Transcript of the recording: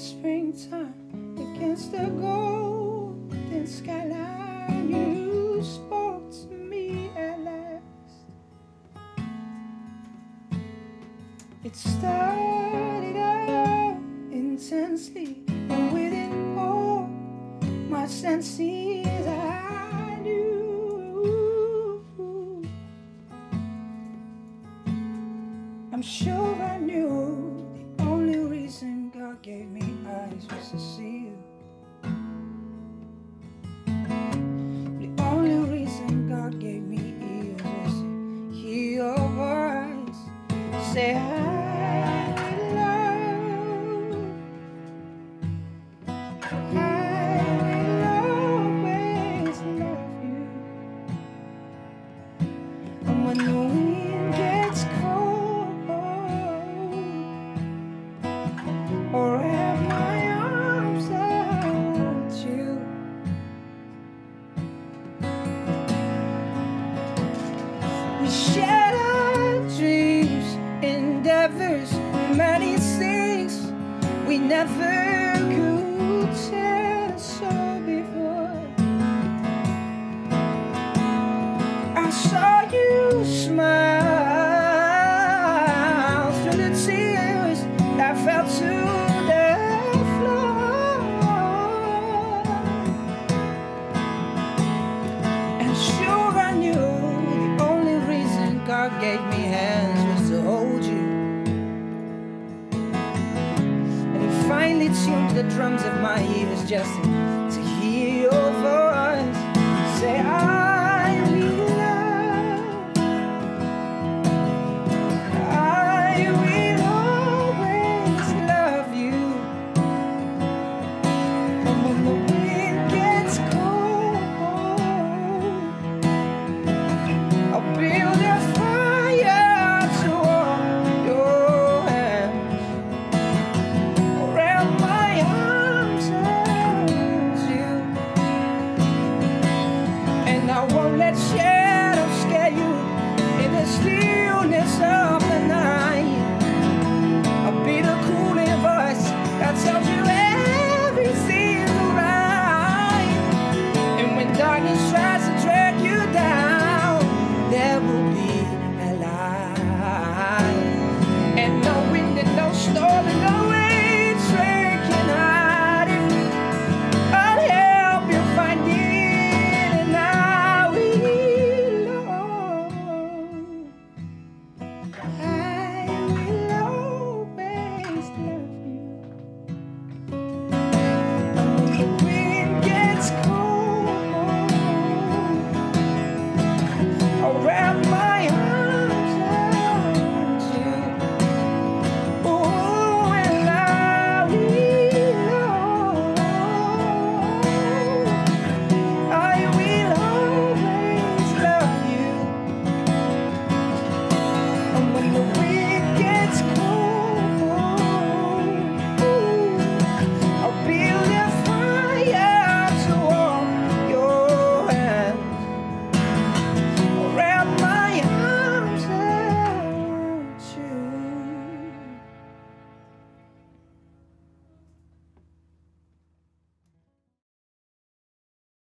springtime against the golden skyline. You spoke to me at last. It started out intensely, and within all my senses I knew. I'm sure I knew the only reason God gave me eyes was to see you. The only reason God gave me ears was to hear your voice say I love. I will always love you. And when the wind gets cold, or have my arms around you, we shared our dreams, endeavors, many things we never could tell the soul before. I saw you smile through the tears that fell to the floor, and sure I knew the only reason God gave me hands was to hold you. And He finally tuned the drums of my ears just